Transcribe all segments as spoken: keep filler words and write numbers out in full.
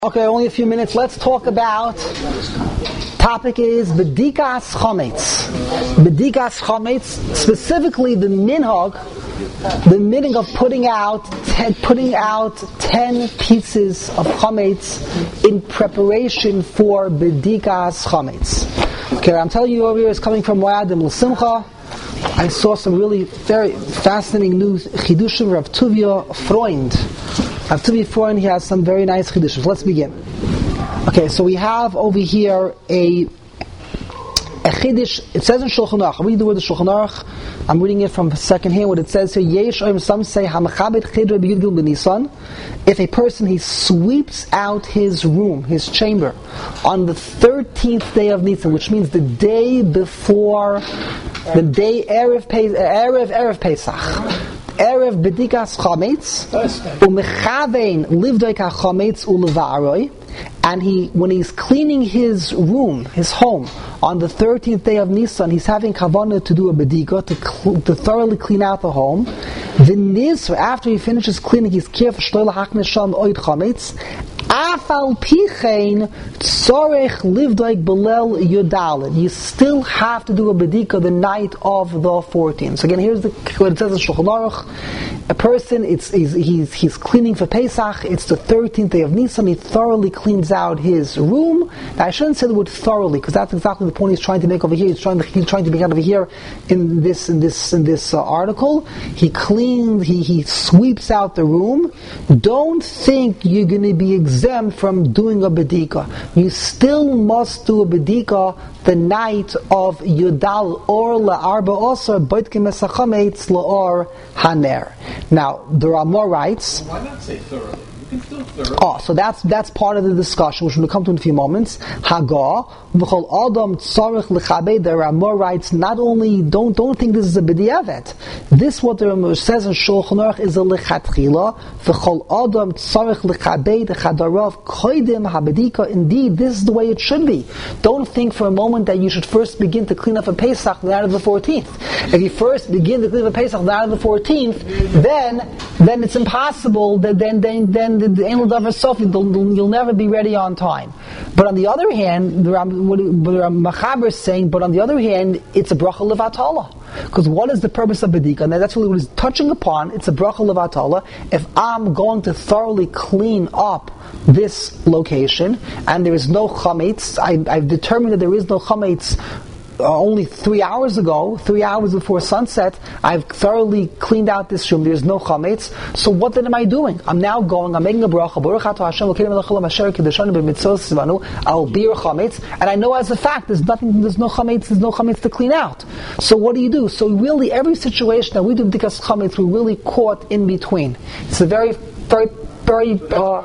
Okay, only a few minutes. Let's talk about, topic is Bedikas Chometz. Bedikas Chometz, specifically the minhag, the meaning of putting out ten, putting out ten pieces of Chometz in preparation for Bedikas Chometz. Okay, I'm telling you over here is coming from Moadim L'Simcha. I saw some really very fascinating news. Chidushim Rav Tuvia Freund. Rav Tuvia Freund, he has some very nice chidushim. Let's begin. Okay, so we have over here a a chidush. It says in Shulchan Aruch. I'm reading the word of Shulchan Aruch. I'm reading it from second hand. What it says here: Yesh, some say Hamachabed Chidra B'Yud Gil B'Nisan. If a person he sweeps out his room, his chamber, on the thirteenth day of Nisan, which means the day before, the day Erev Pesach, Erev Erev Pesach. Erev Bedikas Chometz, umechavein livdoik hachometz ulevaroi, and he, when he's cleaning his room, his home, on the thirteenth day of Nisan, he's having kavanah to do a bedika, to, cl- to thoroughly clean out the home. V'nis, after he finishes cleaning, he's careful shloila haknes sham oid chometz. Afal pichein tzorech livdoik belel yudalid. You still have to do a bedika the night of the fourteenth. So again, here's the, what it says in Shulchan Aruch. A person, it's he's, he's he's cleaning for Pesach. It's the thirteenth day of Nisan. He thoroughly cleans out his room. Now, I shouldn't say the word thoroughly, because that's exactly the point he's trying to make over here. He's trying to he's trying to make out over here in this in this in this uh, article. He cleans. He he sweeps out the room. Don't think you're going to be exempt from doing a bedika. You still must do a bedika the night of Yudal or La'arba also Boitkim Esachametz La'or Haner. Now, there are more rights. Why not say thoroughly? You can still thoroughly. Oh, so that's that's part of the discussion, which we'll come to in a few moments. Haga, v'chol adam tzarich lechabed. There are more rights. Not only don't don't think this is a b'diavet. This what the says in Shulchan Aruch is a lechatchila. V'chol adam tzarich lechabed chadarav koidim habedika. Indeed, this is the way it should be. Don't think for a moment that you should first begin to clean up a Pesach the night of the fourteenth. If you first begin to clean up a Pesach the night of the fourteenth, then then it's impossible. That then then then the Ein L'Davar Sof, you'll, you'll never be ready on time. But on the other hand, the Machaber is saying, but on the other hand, it's a bracha levatala. Because what is the purpose of bedika? And that's really what he's touching upon. It's a bracha levatala. If I'm going to thoroughly clean up this location, and there is no chametz, I, I've determined that there is no chametz Uh, only three hours ago, three hours before sunset, I've thoroughly cleaned out this room. There's no chametz. So what then am I doing? I'm now going, I'm making a bracha, I'll be your chametz, and I know as a fact there's nothing, there's no chametz, there's no chametz to clean out. So what do you do? So really, every situation that we do b'dikas chametz, we're really caught in between. It's a very, very Very, uh,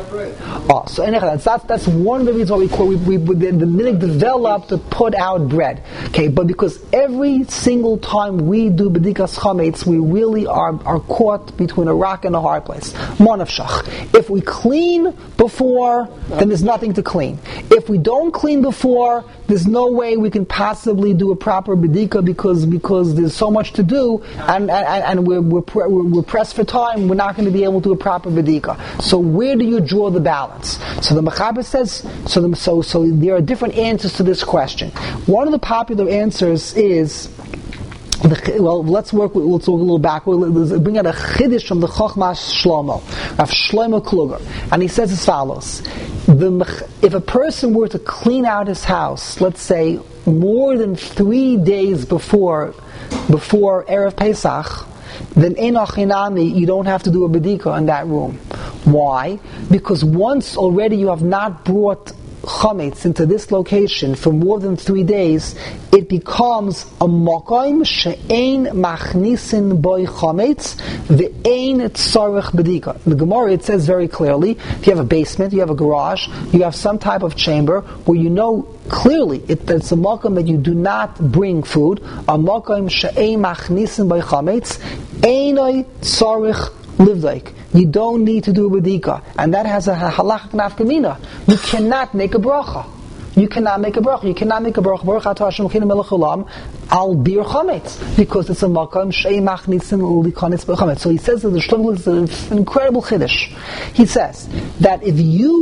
oh, so anyhow, that's that's one of the reasons why we call we, we, we the, the minhag developed to put out bread. Okay, but because every single time we do bedikas chametz, we really are are caught between a rock and a hard place. Monafshach. If we clean before, then there's nothing to clean. If we don't clean before, there's no way we can possibly do a proper bedika because because there's so much to do, and and, and we're, we're we're pressed for time. We're not going to be able to do a proper bedika. So where do you draw the balance? So the Machaber says, so, the, so so there are different answers to this question. One of the popular answers is, the, well, let's work. With, let's look a little back. We'll, we'll bring out a chiddush from the Chochmas Shlomo, Rav Shlomo Kluger, and he says as follows: the, if a person were to clean out his house, let's say more than three days before before Erev Pesach, then Enoch Hinami, you don't have to do a bedika in that room. Why? Because once already you have not brought chametz into this location for more than three days, it becomes a makom she'ein machnisin boy chametz ve'ein tzarich bedika. In the Gemara it says very clearly, if you have a basement, you have a garage, you have some type of chamber where you know clearly it, it's a makom that you do not bring food, a makom she'ein machnisin boy chametz einoi tzarich livdaik. You don't need to do a bedika, and that has a halachik nafkamina. You cannot make a bracha. You cannot make a bracha. You cannot make a bracha. Baruch atah Hashem Elokeinu melech haolam al bir chametz, because it's a makom shei machnitzin ulikonitz b'chametz. So he says that the Shlomo is an incredible chiddush. He says that if you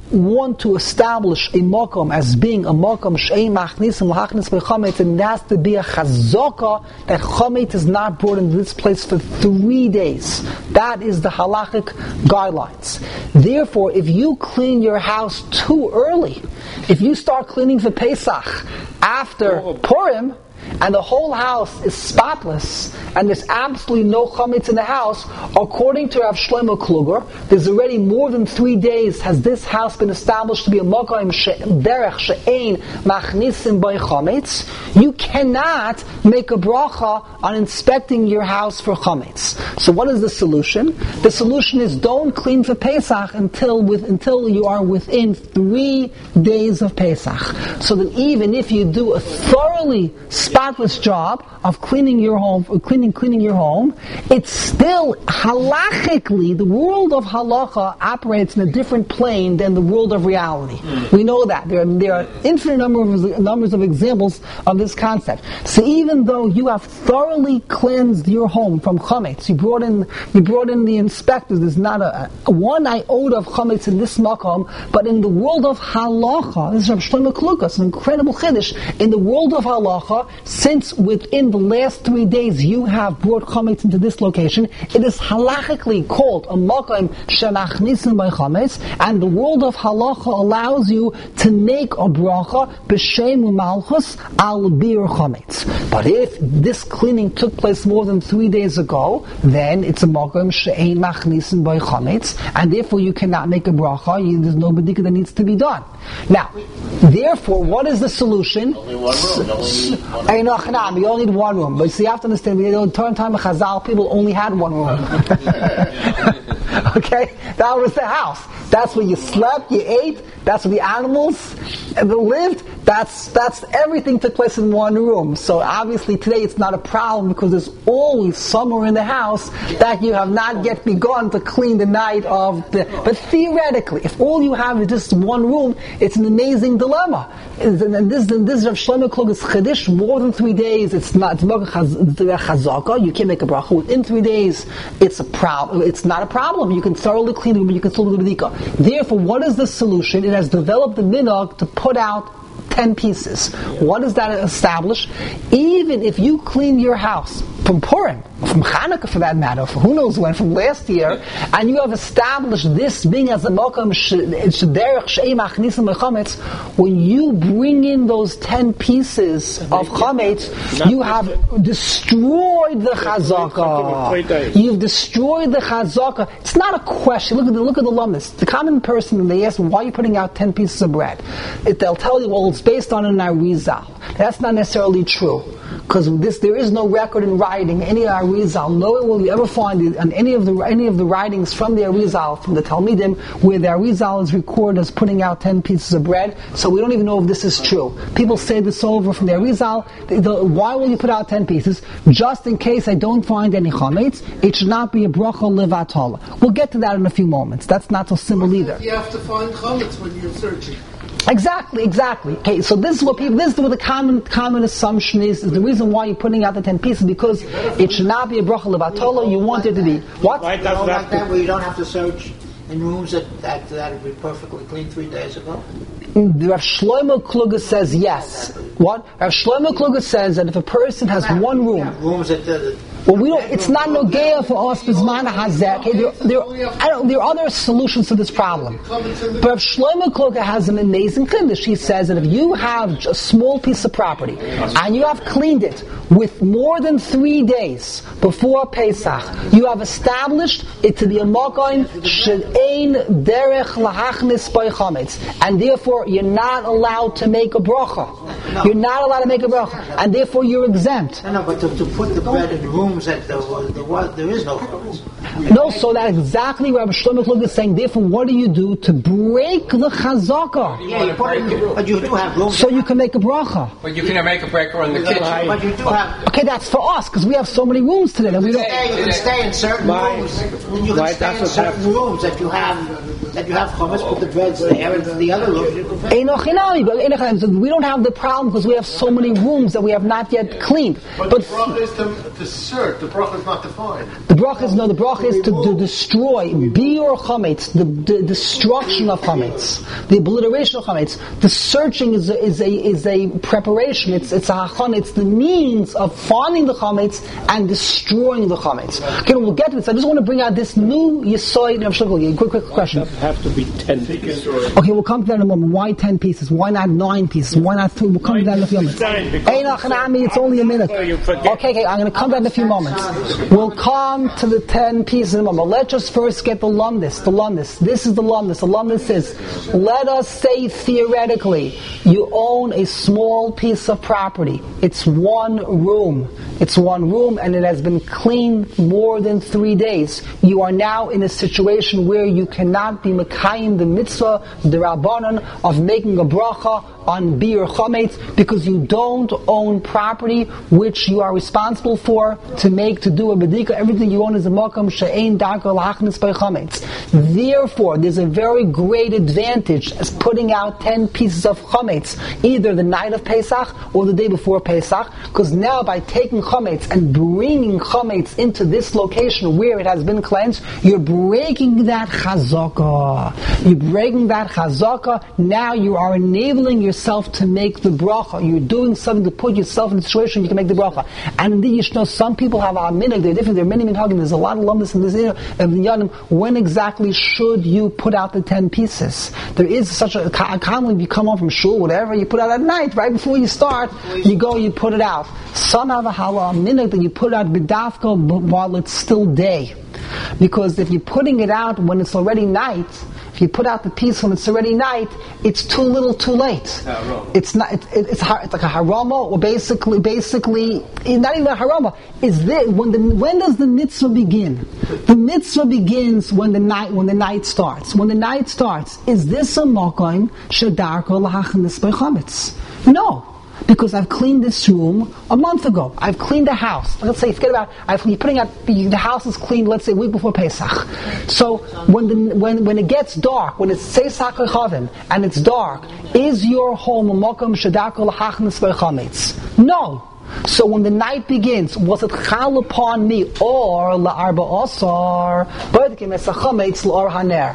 want to establish a makom as being a makom she'ein machnisim l'hachnis b'chametz, and it has to be a chazaka that chametz is not brought into this place for three days. That is the halachic guidelines. Therefore, if you clean your house too early, if you start cleaning for Pesach after Purim, and the whole house is spotless, and there's absolutely no chametz in the house, according to Rav Shlomo Kluger, there's already more than three days has this house been established to be a makom derech she'ein machnisim by chametz. You cannot make a bracha on inspecting your house for chametz. So what is the solution? The solution is don't clean for Pesach until with until you are within three days of Pesach. So that even if you do a thoroughly spotless job of cleaning your home, cleaning cleaning your home, it's still halachically, the world of halacha operates in a different plane than the world of reality. Mm. We know that there are, there are infinite number of numbers of examples of this concept. So even though you have thoroughly cleansed your home from chametz, you brought in you brought in the inspectors. There's not a, a one iota of chametz in this makom, but in the world of halacha, this is Rav Shlomo Kluger, an incredible chiddush. In the world of halacha, since within the last three days you have brought chametz into this location, it is halachically called a makom shemachnisim by chametz, and the world of halacha allows you to make a bracha b'shem u'malchus al bir chametz. But if this cleaning took place more than three days ago, then it's a makom she'ein machnisim by chametz, and therefore you cannot make a bracha. You, there's no bedika that needs to be done. Now, therefore, what is the solution? Only one room. Only one room. You only need one room. But see, you have to understand, we don't turn time of Chazal, people only had one room. Okay? That was the house. That's where you slept, you ate, that's where the animals lived, that's that's everything took place in one room. So obviously today it's not a problem because there's always somewhere in the house that you have not yet begun to clean the night of the... But theoretically, if all you have is just one room, it's an amazing dilemma. And this, and this Rav Shlomo Kluger's chiddush, more than three days, it's not it's chazaka, you can't make a bracha. Within three days, it's a problem. It's not a problem. You can thoroughly clean it, but you can still do the bedika. Therefore, what is the solution? It has developed the minhag to put out ten pieces. What does that establish? Even if you clean your house from Purim, from Hanukkah for that matter, for who knows when, from last year, and you have established this being as a makam shederech she'ein machnisim chametz, when you bring in those ten pieces of chametz, you have destroyed the chazaka. You've destroyed the chazaka. It's not a question. Look at the look at the lummis. The common person, when they ask, why are you putting out ten pieces of bread? It, they'll tell you, well, it's based on an arizal. That's not necessarily true. Because this, there is no record in writing, any Arizal. Nowhere will you ever find it on any of the any of the writings from the Arizal, from the Talmidim, where the Arizal is recorded as putting out ten pieces of bread. So we don't even know if this is true. People say this over from the Arizal. The, the, why will you put out ten pieces? Just in case I don't find any chametz, it should not be a bracha levatala. We'll get to that in a few moments. That's not so simple either. You have to find chametz when you're searching. Exactly, exactly. Okay, so this is what people, this is what the common common assumption is, is the reason why you're putting out the ten pieces, because it should not be a bracha levatala, you want it to be. What? Why does like that, where you don't have to search in rooms that, that, that would be perfectly clean three days ago? Rav Shlomo Kluger says yes. What? Rav Shlomo Kluger says that if a person has one room, yeah, rooms that, uh, well, we don't. It's not nogeya for us. Bisman hazek. Okay, there, there, I don't, there are other solutions to this problem. But Rav Shlomo Kluger has an amazing chiddush. He says that if you have a small piece of property and you have cleaned it with more than three days before Pesach, you have established it to be a makom she'ein derech lahachnis by chametz, and therefore you're not allowed to make a bracha. No. You're not allowed to make a bracha, and therefore you're exempt. No, no, but to, to put the bread in rooms that the, the, the, there is no chametz. No, so that's exactly what Rabbi Shlomo Kluger is saying. Therefore, what do you do to break the chazaka? Yeah, you put it in, but you do have rooms. So you can make a bracha. But you can make a breaker in the kitchen. But you do have. Okay, that's for us because we have so many rooms today that we don't. Stay, you can stay in certain Why? rooms. You can stay in certain rooms that you have that you have chametz. Put the breads there, and the other rooms you can. We don't have the problem because we have so many rooms that we have not yet cleaned. But, But the bracha is to, to search. The bracha is not defined. the bracha is no. The bracha is to, to destroy biur chametz, the, the destruction of chametz, the obliteration of chametz. The searching is a, is a is a preparation. It's it's a hachon. It's the means of finding the chametz and destroying the chametz. Okay, we'll get to this. I just want to bring out this new yisoid of shulchan. Quick, quick question. It have to be ten pieces. Okay, we'll come to that in a moment. Why ten pieces? Why not nine pieces? Why not three? We'll come to that in a few moments. It's only a minute. Okay, okay, I'm going to come to that in a few moments. We'll come to the ten pieces in a moment. Let's just first get the lumdis. The lumdis. This is the lumdis. The lumdis is, let us say theoretically, you own a small piece of property. It's one room. It's one room and it has been cleaned more than three days. You are now in a situation where you cannot be mekayim the mitzvah, the rabbanon, of making a bracha on biur chametz because you don't own property which you are responsible for to make, to do a bedika. Everything you own is a makam she'ein darka l'achnis by chametz. Therefore, there's a very great advantage as putting out ten pieces of chametz, either the night of Pesach or the day before Pesach, because now by taking chametz and bringing chametz into this location where it has been cleansed, you're breaking that chazaka. You're breaking that chazaka. Now you are enabling yourself to make the bracha. You're doing something to put yourself in a situation you can make the bracha. And indeed, you should know some people have a minhag. They're different. There are many minhagim. There's a lot of lumdis in this area of the yanim. When exactly should you put out the ten pieces? There is such a commonly you come home from shul, whatever, you put out at night, right before you start, you go, you put it out. Some have a halal minhag that you put it out b'dafka while it's still day. Because if you're putting it out when it's already night, if you put out the piece when it's already night, it's too little, too late. It's not. It, it, it's it's like a harama, or basically, basically, not even a harama. Is this when the when does the mitzvah begin? The mitzvah begins when the night when the night starts. When the night starts, is this a makom shedarko lahachnis by chametz? No. Because I've cleaned this room a month ago. I've cleaned the house. Let's say, forget about, I've, you're putting out, the, the house is cleaned, let's say, a week before Pesach. So, when the, when, when it gets dark, when it's Seisak Chavim, and it's dark, is your home a Mokum Shadakol Hachnas V'chametz? No. So when the night begins, was it chal upon me, or la'arba osar, b'edkim es chametz l'or haner?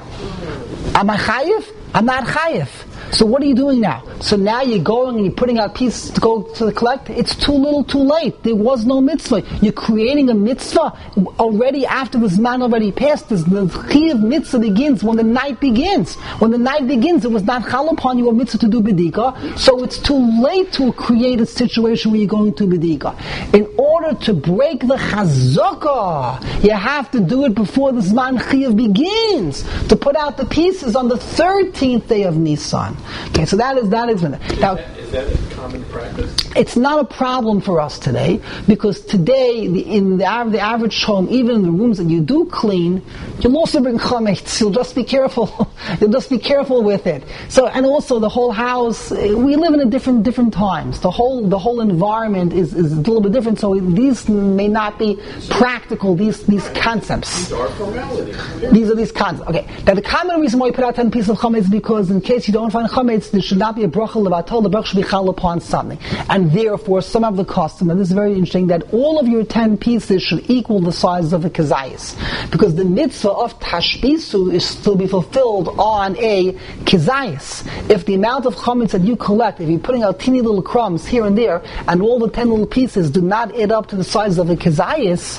Am I chayiv? I'm not chayiv. So what are you doing now? So now you're going and you're putting out pieces to go to the collect. It's too little, too late. There was no mitzvah. You're creating a mitzvah already after the Zman already passed. The Chiyav mitzvah begins when the night begins. When the night begins, it was not chal upon you a mitzvah to do bedika. So it's too late to create a situation where you're going to bedika. In order to break the chazaka, you have to do it before the Zman Chiyav begins. To put out the pieces on the thirteenth day of Nisan. Okay, so that is that is now. Is that a common practice? It's not a problem for us today because today, the, in the, the average home, even in the rooms that you do clean, you'll also bring chametz. You'll just be careful. You'll just be careful with it. So, and also the whole house. We live in a different different times. The whole the whole environment is, is a little bit different. So these may not be practical. These these concepts. These are formalities. These are these concepts. Okay. Now the common reason why you put out ten pieces of chametz is because in case you don't find chametz, there should not be a bracha levatol. The bracha should be chal upon something, and therefore some of the custom, and this is very interesting, that all of your ten pieces should equal the size of a kazayas, because the mitzvah of tashbisu is to be fulfilled on a kazayas. If the amount of chametz that you collect, if you're putting out teeny little crumbs here and there, and all the ten little pieces do not add up to the size of a kazayas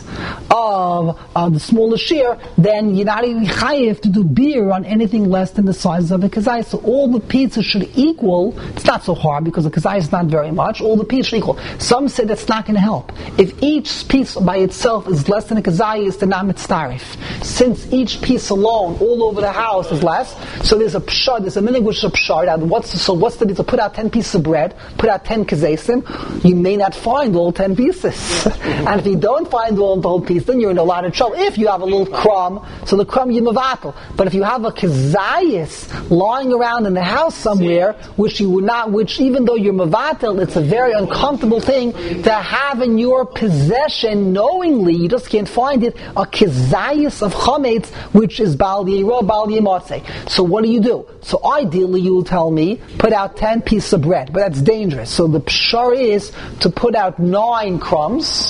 of uh, the smallest share, then you're not even chayiv to do beer on anything less than the size of a kazayas. So all the pieces should equal. It's not so hard because the kazayas is not very much. All the pieces should equal. Some say that's not going to help. If each piece by itself is less than a kazayas, then not mitztarif. Since each piece alone, all over the house, is less, so there's a pshar, there's a minhag which is a pshar. What's so what's the to put out ten pieces of bread, put out ten kazesim, you may not find all ten pieces. And if you don't find all the whole piece, then you're in a lot of trouble. If you have a little crumb, so the crumb you mavatal. But if you have a kazayas lying around in the house somewhere, which you would not, which even though you're mavatal, it's a very uncomfortable thing to have in your possession knowingly, you just can't find it, a kazayas of chametz, which is bal yiro, bal yimotze. So what do you do? So ideally you will tell me, put out ten pieces of bread, but that's dangerous. So the pshar is to put out nine crumbs,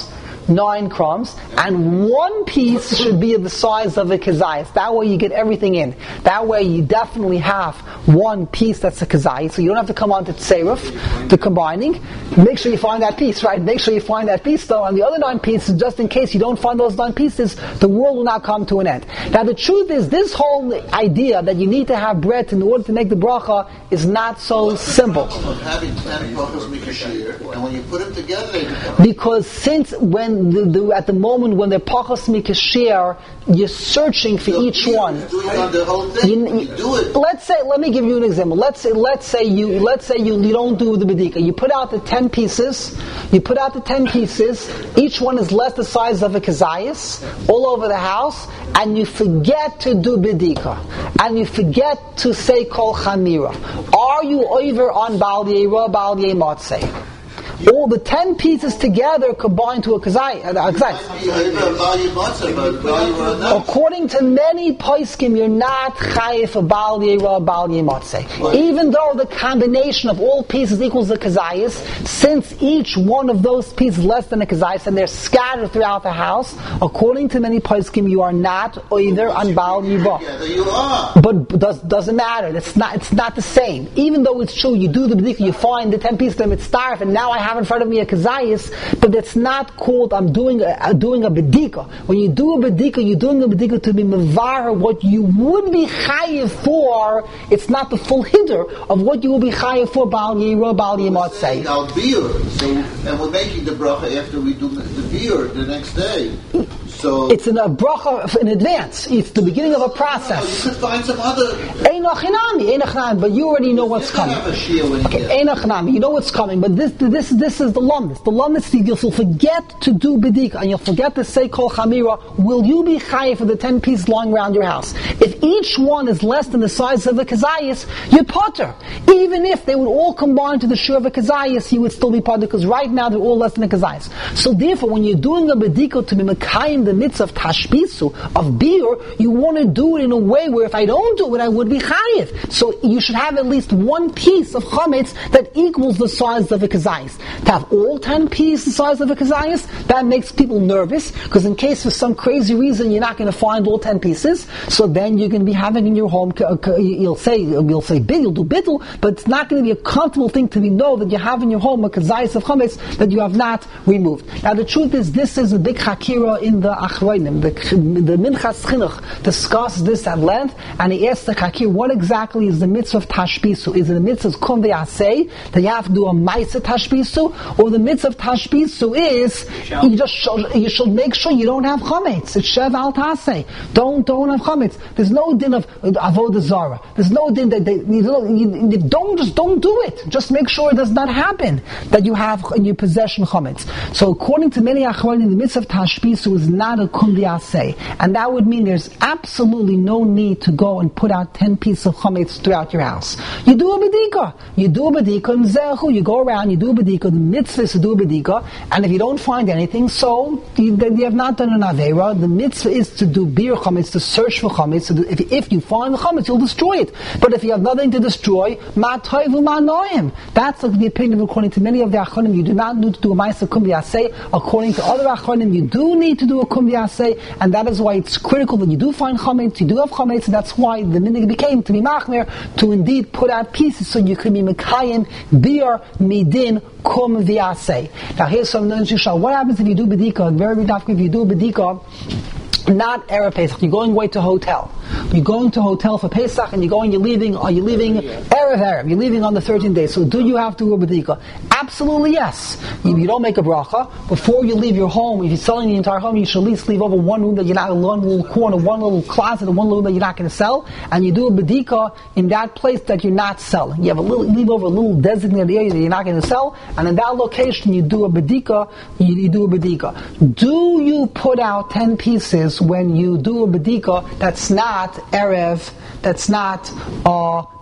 nine crumbs, and one piece should be of the size of a kazayas. That way you get everything in. That way you definitely have one piece that's a kazayas, so you don't have to come on to tseruf, to combining. Make sure you find that piece, right? Make sure you find that piece though, and the other nine pieces, just in case you don't find those nine pieces, the world will not come to an end. Now the truth is, this whole idea that you need to have bread in order to make the bracha is not so What's simple. The problem of having ten brachas mikashir, and when you put them together, they become Because since when the, the, at the moment when they're pachas mikashir, you're searching for So each you one. do it on the whole thing. You- You, you- do it. Let's say, let me give you an example. Let's say, let's say you, let's say you, you don't do the bedika. You put out the ten pieces. You put out the ten pieces. Each one is less the size of a kazayas all over the house, and you forget to do bedika, and you forget to say kol chamira. Are you over on Baal Yeira, Baal Yematzeh? All the ten pieces together combined to a kazayas. You have a value matzah, but value are enough. According to many poskim, you're not chayiv for Baal Yeira, Baal Yematzeh. Even though the combination of all pieces equals the kazayas, since each one of those pieces is less than a kazayas and they're scattered throughout the house, according to many poskim, you are not either on Baal Yeira. Together you are. But does, doesn't matter. It's not. It's not the same. Even though it's true, you do the bedika, you find the ten pieces of mitzvah, and now I have in front of me a kazayas, but it's not called I'm doing a, uh, doing a bedika. When you do a bedika, you're doing a bedika to be mevar what you would be chayiv for. It's not the full hider of what you will be chayiv for Baal Yeira, Baal Yematzeh. Our beer. So, and we're making the bracha after we do the beer the next day. So It's in a bracha in advance. It's the beginning of a no, you process. could find some other. Einach hinami, einach hinami, but you already know what's You can coming. have a shia when you Okay, get. Einach Nami, you know what's coming, but this this this is the lumdus. The lumdus, you'll forget to do bedika, and you'll forget to say kol chamira. Will you be chayiv for the ten pieces lying around your house? If each one is less than the size of a kazayas, you're potter. Even if they would all combine to the shur of a kazayas, you would still be potter, because right now they're all less than a kazayas. So therefore, when you're doing a bedika to be mekayim the mitzvah of tashbisu, of beer, you want to do it in a way where if I don't do it, I would be chayiv. So you should have at least one piece of chametz that equals the size of a kazayas. To have all ten pieces the size of a kazayas, that makes people nervous, because in case for some crazy reason you're not going to find all ten pieces, so then you're going to be having in your home, you'll say, you'll say big, you'll do bittul, but it's not going to be a comfortable thing to be know that you have in your home a kazayas of chametz that you have not removed. Now the truth is, this is a big hakira in the achronim. The, the Minchas Chinuch discusses this at length, and he asks the hakir, what exactly is the mitzvah of tashbisu? Is it a mitzvah of kum ve'aseh, that you have to do a ma'aseh tashbisu, or the mitzvah of tashbisu is you just should, you should make sure you don't have chametz. It's shev al taseh. Don't don't have chametz. There's no din of avodah zara. There's no din that they, you, don't, you, you don't just don't do it. Just make sure it does not happen that you have in your possession chametz. So according to many achronim, the mitzvah of tashbisu is not a kum ve'aseh, and that would mean there's absolutely no need to go and put out ten pieces of chametz throughout your house. You do a bedika. You do a bedika in zechu. You go around. You do a bedika. The mitzvah is to do a bedika, and if you don't find anything, so you, you have not done an avera. The mitzvah is to do bir chametz, to search for chametz. So if, if you find the chametz, you'll destroy it. But if you have nothing to destroy, ma toivu ma noim. That's like the opinion according to many of the achronim. You do not need to do a ma'aseh kum v'aseh. According to other achronim, you do need to do a kum v'aseh, and that is why it's critical that you do find chametz. You do have chametz, and that's why the minig became to be machmer, to indeed put out pieces so you can be mekayim bir midin kum v'aseh. Now here's some neshusha. What happens if you do bedika? Very dafka. If you do bedika, not Erev Pesach, you're going away to a hotel. You're going to a hotel for Pesach, and you're going, you're leaving, are you leaving Erev Erev? You're leaving on the thirteenth day. So do you have to do a bedika? Absolutely yes. You, you don't make a bracha. Before you leave your home, if you're selling the entire home, you should at least leave over one room that you're not, one little corner, one little closet, and one room that you're not going to sell, and you do a bedika in that place that you're not selling. You have a little, leave over a little designated area that you're not going to sell, and in that location you do a bedika, you, you do a bedika. Do you put out ten pieces when you do a bedika that's not Erev, that's not uh,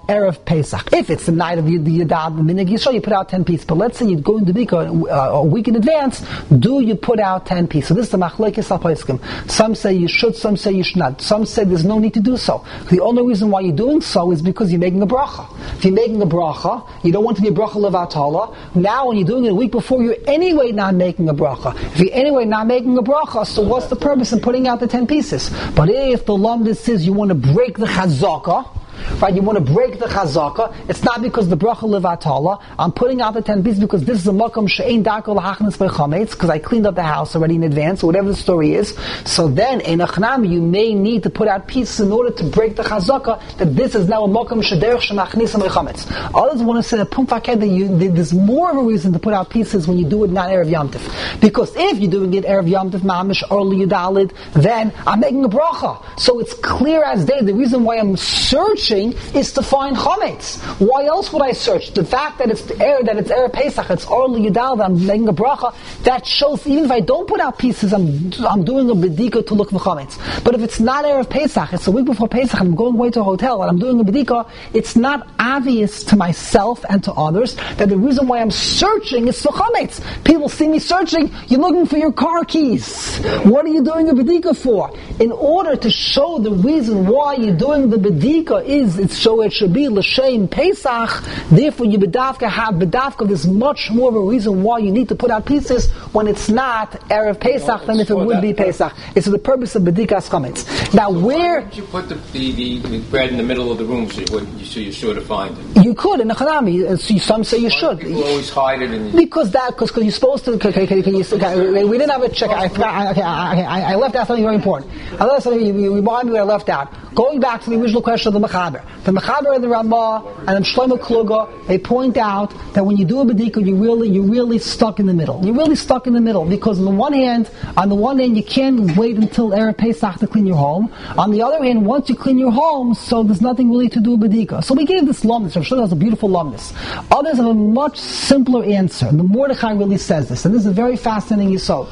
Erev Pesach. If it's the night of the Yadad, the Minig Yisrael, you put out ten pieces. But let's say you're going to Bika uh, a week in advance, do you put out ten pieces? So this is the Machlekes HaPoskim. Some say you should, some say you should not. Some say there's no need to do so. The only reason why you're doing so is because you're making a bracha. If you're making a bracha, you don't want to be a bracha levatala. Now when you're doing it a week before, you're anyway not making a bracha. If you're anyway not making a bracha, so what's the purpose in putting out the ten pieces? But if the Lamdis says you want to break the chazaka, right, you want to break the chazaka, it's not because the bracha levatala. I'm putting out the ten pieces because this is a makom she'ein darko lahachnas bechametz, because I cleaned up the house already in advance, or whatever the story is. So then, in achnami, you may need to put out pieces in order to break the chazaka, that this is now a makom she'derech shemachnis bechametz. Others want to say that pum faked, that you, there's more of a reason to put out pieces when you do it not Erev Yom Tov. Because if you're doing it Erev Yom Tov mamish or liyudalid, then I'm making a bracha. So it's clear as day. The reason why I'm searching is to find chametz. Why else would I search? The fact that it's the air, that it's Erev Pesach, it's Orli Yudal, that I'm making a bracha, that shows even if I don't put out pieces, I'm I'm doing a bedika to look for chametz. But if it's not Erev Pesach, it's a week before Pesach, I'm going away to a hotel and I'm doing a bedika, it's not obvious to myself and to others that the reason why I'm searching is for chametz. People see me searching, you're looking for your car keys. What are you doing a bedika for? In order to show the reason why you're doing the bedika is it's so it should be l'shem Pesach. Therefore, you bedavka have bedavka. There's much more of a reason why you need to put out pieces when it's not Erev Pesach than if it would be Pesach. It's for the purpose of bedikas chametz. Now, where Why would you put the, the, the, the bread in the middle of the room so, you would, so you're sure to find it? You could in the Chanami. Some say you Why should. do people always hide it in Because that, because you're supposed to. Can, can, can you, can, we didn't have a check. I forgot. I, I, I, I left out something very important. I left something. You, you remind me what I left out. Going back to the original question of the Mechaber, the Mechaber and the Ramah and the Shlomo Kluger, they point out that when you do a bedika, you really, you're really stuck in the middle. You're really stuck in the middle because on the one hand, on the one hand, you can't wait until Erev Pesach to clean your home. On the other hand, once you clean your home, so there's nothing really to do a bedika. So we gave this lumnus. I'm sure that's a beautiful lumnus. Others have a much simpler answer. The Mordechai really says this, and this is a very fascinating yisod.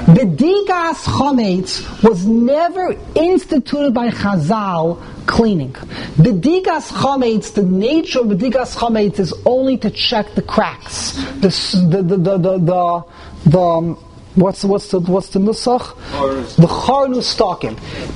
Bedikas chametz was never instituted by Chazal cleaning. Bedikas chametz, the nature of bedikas chametz is only to check the cracks. The the the the the, the, the um, What's what's the what's the nusach? The charnu stocking.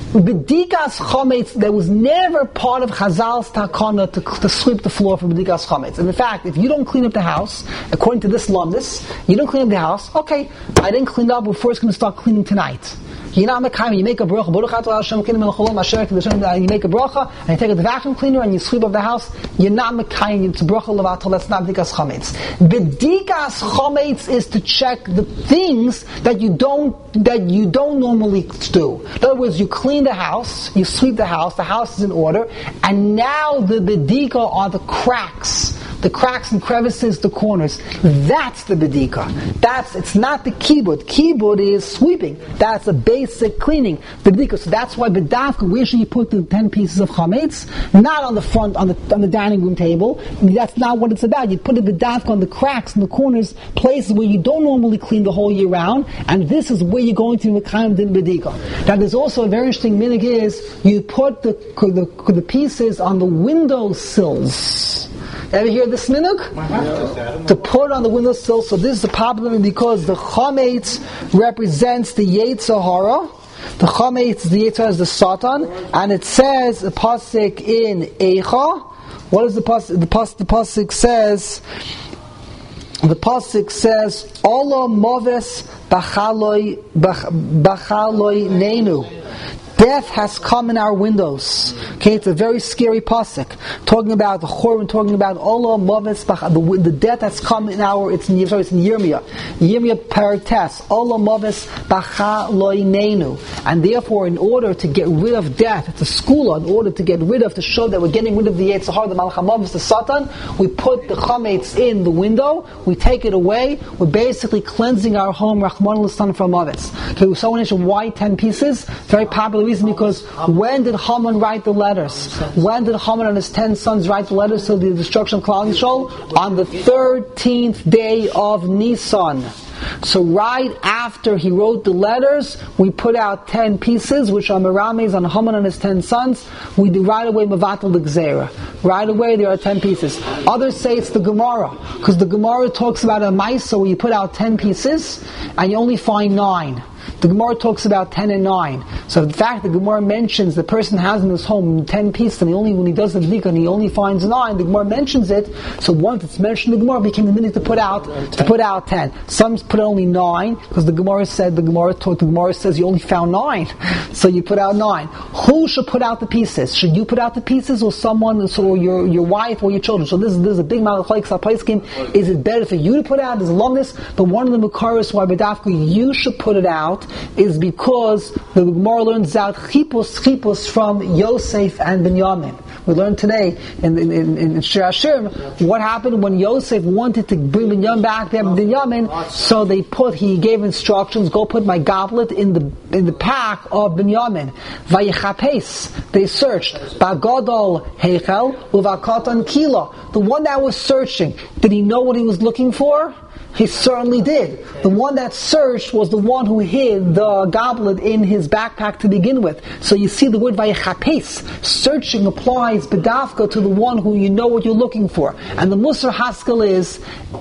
Bedikas chametz, that was never part of Chazal's takana to, to sweep the floor for bedikas chametz. And in fact, if you don't clean up the house, according to this lumnus, you don't clean up the house. Okay, I didn't clean up. We're first going to start cleaning tonight. You're not mekayim. You make a bracha. Baruch atah Hashem kinem melcholam asher kedushem. You make a bracha and you take a vacuum cleaner and you sweep up the house. You're not mekayim. It's a bracha levatal. That's not bedikas chametz. Bedikas chametz is to check the things that you don't that you don't normally do. In other words, you clean the house, you sweep the house. The house is in order, and now the bedika are the cracks. The cracks and crevices, the corners. That's the bedika. That's, it's not the kibud. Kibud is sweeping. That's a basic cleaning. The bedika. So that's why bedavka, where should you put the ten pieces of chametz? Not on the front, on the on the dining room table. That's not what it's about. You put the bedavka on the cracks and the corners, places where you don't normally clean the whole year round, and this is where you're going to mekayim din bedika. Now there's also a very interesting minig is, you put the, the, the pieces on the window sills. Ever hear this minhag? To put on the windowsill. So this is a problem because the chametz represents the Yetzer Hara. The chametz, the Yetzer Hara is the Satan, and it says the pasuk in Eicha. What is the pasuk? The pasuk, the pasuk says. The pasuk says, "Ola moves bachaloi bachaloi nenu." Death has come in our windows. Okay, it's a very scary pasuk. Talking about the Churban, talking about Allah, Mavis, the, the death has come in our, it's in, sorry, it's in Yirmiyah. Yirmiyah Parates, Allah, Mavis, Bacha, Loinenu. And therefore, in order to get rid of death, it's a skula, in order to get rid of, to show that we're getting rid of the Yetzer Hara, the Malach Mavis, the Satan, we put the chametz in the window, we take it away, we're basically cleansing our home, Rahman al-San, from Mavis. Okay, so when it's why ten pieces? Very popular reason because when did Haman write the letters? When did Haman and his ten sons write the letters to the destruction of Klal Yisrael? On the thirteenth day of Nisan. So right after he wrote the letters, we put out ten pieces, which are Merames on Haman and his ten sons. We do right away Mavatal the Gzera. Right away there are ten pieces. Others say it's the Gemara, because the Gemara talks about a Maisa where you put out ten pieces and you only find nine. The Gemara talks about ten and nine. So the fact that the Gemara mentions the person has in his home ten pieces and he only, when he does the Bdika and he only finds nine, the Gemara mentions it. So once it's mentioned in the Gemara, it became the minute to put out to put out ten. Some put only nine because the Gemara said the Gemara taught the Gemara says you only found nine, so you put out nine. Who should put out the pieces? Should you put out the pieces or someone, so your your wife or your children? So this is this is a big malachayik scheme. Is it better for you to put out? Is longest, but one of the makaros why bedafka you should put it out is because the Gemara learns out chipus chipus from Yosef and Binyamin. We learned today in in, in, in Shir Hashirim what happened when Yosef wanted to bring Binyamin back to Binyamin. So they put he gave instructions: go put my goblet in the in the pack of Binyamin. Vayichapes, they searched Bagadol Heichel Uvakatan Kila. The one that was searching, did he know what he was looking for? He certainly did. The one that searched was the one who hid the goblet in his backpack to begin with. So you see the word vayichapes. Searching applies bedafka to the one who you know what you're looking for. And the Musar Haskell is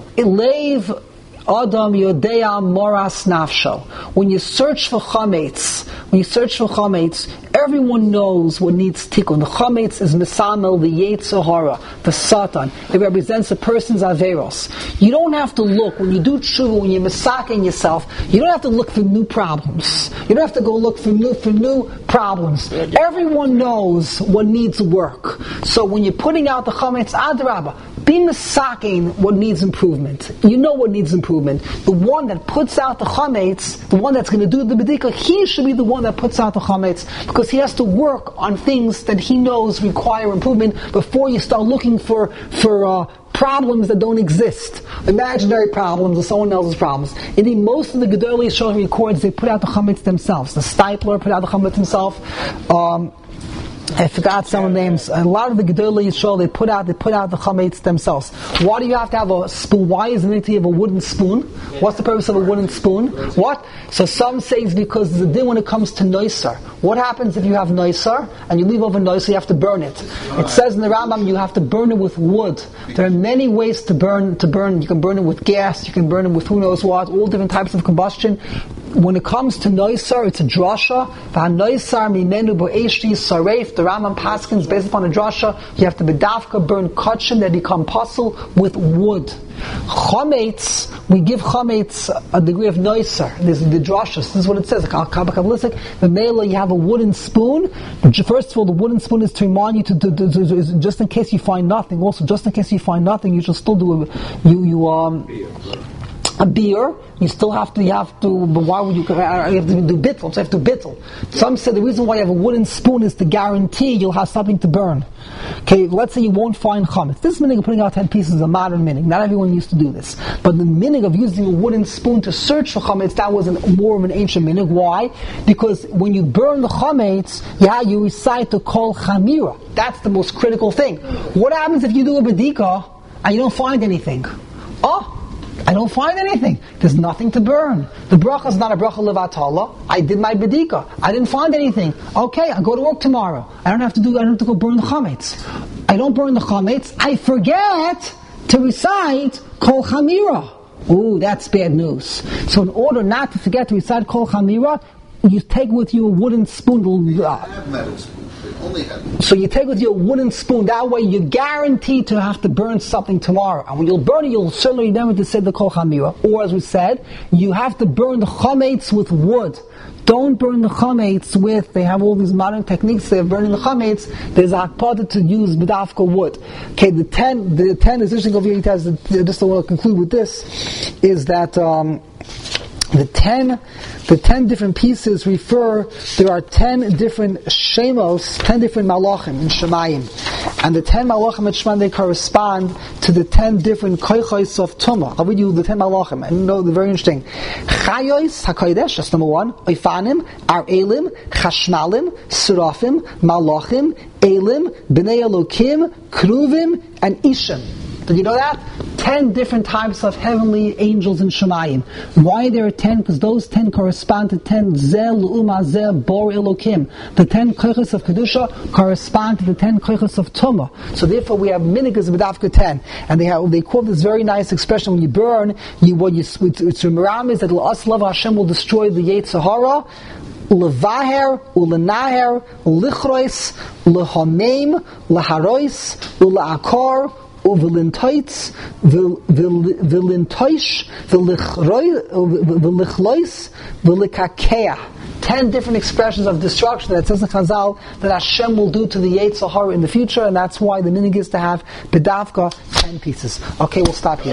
Elev Adam Yodea Moras Nafsho. When you search for chametz, when you search for chametz, everyone knows what needs tikkun. The chametz is Mesamel, the Yetzer Hara, the Satan. It represents a person's averos. You don't have to look, when you do tshuva, when you're mesaking yourself, you don't have to look for new problems. You don't have to go look for new for new problems. Everyone knows what needs work. So when you're putting out the chametz, adrabah, be mesaking what needs improvement. You know what needs improvement. The one that puts out the chametz, the one that's going to do the bedika, he should be the one that puts out the chametz, because he has to work on things that he knows require improvement before you start looking for for uh, problems that don't exist, imaginary problems or someone else's problems. Indeed, most of the Gedolei Yisrael records they put out the chametz themselves. The Stipler put out the chametz himself. Um, I forgot some of the names. A lot of the Gedolei Yisrael they put out they put out the chametz themselves. Why do you have to have a spoon? Why is it need to have a wooden spoon? What's the purpose of a wooden spoon? What? So some say it's because there's a din when it comes to noisar. What happens if you have noisar and you leave over noisar? You have to burn it. It says in the Rambam you have to burn it with wood. There are many ways to burn. To burn, you can burn it with gas. You can burn it with who knows what. All different types of combustion. When it comes to noisar, it's a drasha. V'hanoisar mimenu bo'eshri saref. The Rambam paskins based upon a drasha. You have to bedavka burn kachim that become puzzle with wood. Chametz, we give chametz a degree of noisar. This is the drasha. This is what it says. The mela, you have a wooden spoon. First of all, the wooden spoon is to remind you to, to, to, to, to just in case you find nothing. Also, just in case you find nothing, you should still do a, you you um. a beer, you still have to, you have to, but why would you, you have to do bittel, so you have to bittel. Some say the reason why you have a wooden spoon is to guarantee you'll have something to burn. Okay, let's say you won't find chametz. This meaning of putting out ten pieces is a modern meaning. Not everyone used to do this. But the meaning of using a wooden spoon to search for chametz, that was an, more of an ancient meaning. Why? Because when you burn the chametz, yeah, you recite the kol chamira. That's the most critical thing. What happens if you do a bedika and you don't find anything? Oh, I don't find anything. There's nothing to burn. The bracha is not a bracha levatala. I did my bedika. I didn't find anything. Okay, I'll go to work tomorrow. I don't have to do. I don't have to go burn the chametz. I don't burn the chametz. I forget to recite kol chamira. Ooh, that's bad news. So in order not to forget to recite kol chamira, you take with you a wooden spoon. Uh, So you take with you a wooden spoon. That way you're guaranteed to have to burn something tomorrow. And when you'll burn it, you'll certainly remember to say the kol chamira. Or as we said, you have to burn the chametz with wood. Don't burn the chametz with, they have all these modern techniques of burning the chametz. There's a hakpada to use bedavka wood. Okay, the ten, the ten is interesting over here. It has, just to conclude with this, is that, um, The ten, the ten different pieces refer, there are ten different shemos, ten different malachim in Shemayim. And the ten malachim at Shemayim, they correspond to the ten different koichos of Tumah. I'll read you the ten malachim, and know, they're very interesting. Chayos HaKodesh, that's number one. Oifanim, Ar-Elim, Chashmalim, Serafim, Malachim, Elim, Bnei Elokim, Kruvim, and Ishim. Did you know that? Ten different types of heavenly angels in Shemayim. Why there are ten? Because those ten correspond to ten Zel Uma Zel Bor Elokim. The ten koiches of Kedusha correspond to the ten koiches of Tumah. So therefore we have minigas of B'davka ten. And they have, they quote this very nice expression: when you burn, you what you it's, it's a miram is that L'as Lava Hashem will destroy the Yetzer Hara. Levaher, ulenaher, lichrois, lehameim, leharois, uleakar, uvelintoitz, vilintoish, vilichlois, vilikakea. Ten different expressions of destruction that says in Chazal that Hashem will do to the Yetzer Hara in the future, and that's why the minig is to have B'davka ten pieces. Okay, we'll stop here.